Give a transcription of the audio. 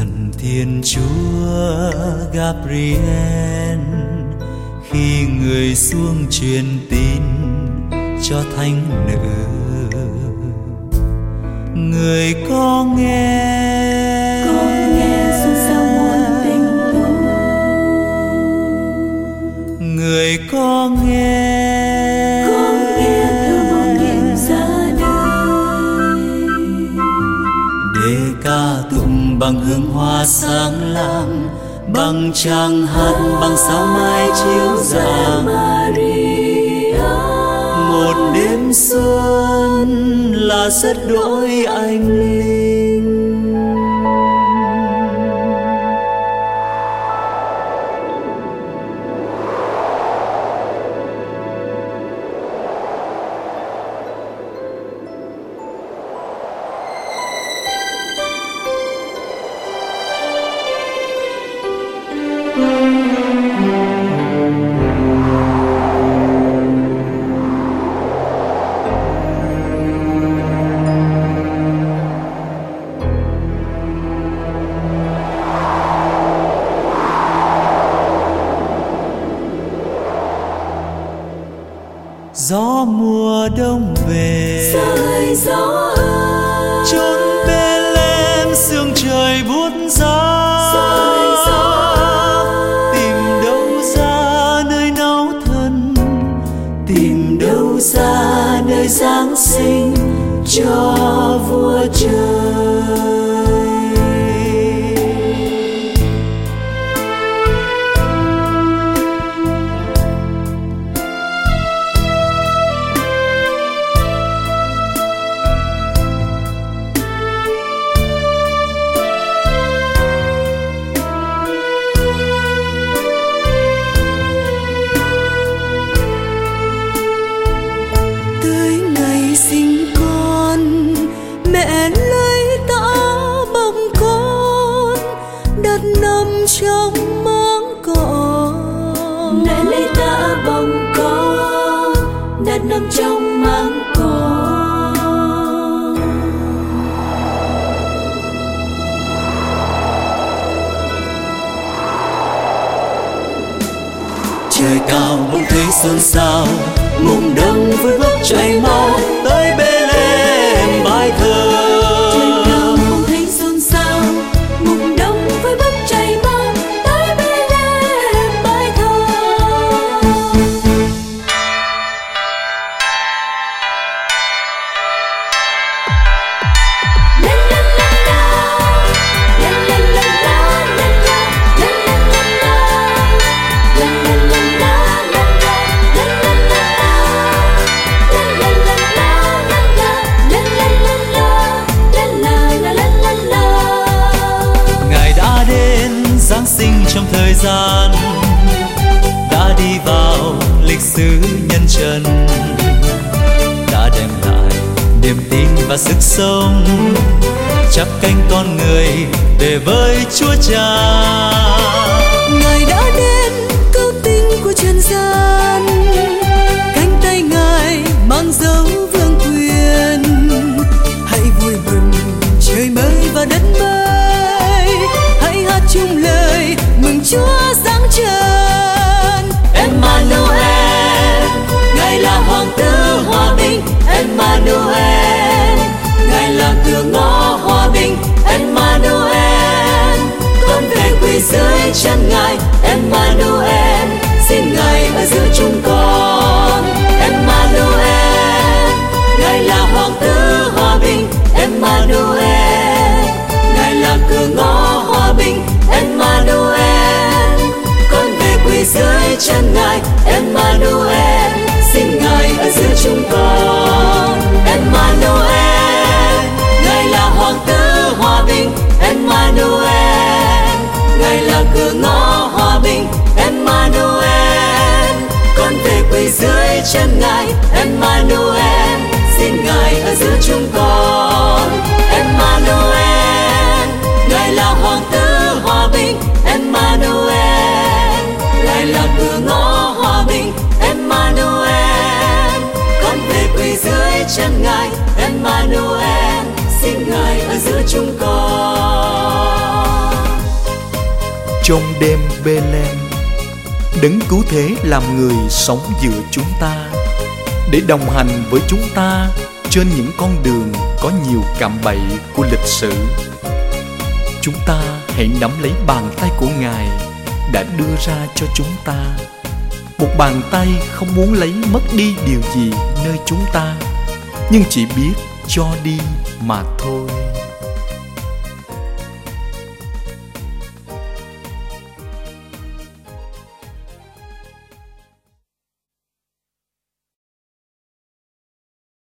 thần Thiên Chúa Gabriel khi người xuống truyền tin cho thánh nữ. Người có nghe xôn xao muôn tình tu. Người có nghe thơ mong nghiệm ra đời. Để ca tụng bằng hương hoa sáng lạng, bằng tràng hát, bằng sao mai chiếu rạng. Một đêm xuân là rất đỗi anh linh. Gió mùa đông về, Gió ơi gió ơi, chốn Bethlehem sương trời buốt giá. Gió ơi gió ơi, Tìm đâu ra nơi náu thân, tìm đâu ra nơi Giáng sinh cho vua trời. Mẹ lấy tã bồng con đặt nằm trong máng cỏ. Mẹ lấy tã bồng con đặt nằm trong máng cỏ. trời cao bỗng thấy xôn xao, mùng đông vui bước chạy mau tới Bethlehem bài thơ. Trời cao bỗng thấy xôn xao, mùng đông vui bước chạy mau tới Bethlehem bài thơ. Giáng sinh trong thời gian đã đi vào lịch sử nhân trần, đã đem lại niềm tin và sức sống, chắp cánh con người về với Chúa Cha. Ngài đã đến cứu tinh của trần gian, cánh tay Ngài mang dấu vương quyền. Hãy vui mừng trời mới và đất mới, hãy hát chung lời mừng Chúa sáng trần. Emmanuel, Ngài là hoàng tử hòa bình. Emmanuel, Ngài là cửa ngõ hòa bình. Emmanuel, con về quỳ dưới chân Ngài. Emmanuel, xin Ngài ở giữa chúng con. Emmanuel, Ngài là hoàng tử hòa bình. Emmanuel, Ngài là cửa ngõ hòa bình. Emmanuel, con về quỳ dưới chân Ngài. Emmanuel, xin Ngài ở giữa chúng con. Emmanuel, Ngài là hoàng tử hòa bình. Emmanuel, Ngài là cửa ngõ hòa bình. Emmanuel, con về quỳ dưới chân Ngài. Emmanuel, xin Ngài ở giữa chúng con. Emmanuel, Ngài là hoàng tử hòa bình. Emmanuel, Ngài là cửa ngõ hòa bình. Emmanuel, con về quỳ dưới chân Ngài. Emmanuel, xin Ngài ở giữa chúng con. trong đêm Bê-lem, đấng cứu thế làm người sống giữa chúng ta, để đồng hành với chúng ta trên những con đường có nhiều cạm bẫy của lịch sử. Chúng ta hãy nắm lấy bàn tay của Ngài đã đưa ra cho chúng ta, một bàn tay không muốn lấy mất đi điều gì nơi chúng ta, nhưng chỉ biết cho đi mà thôi.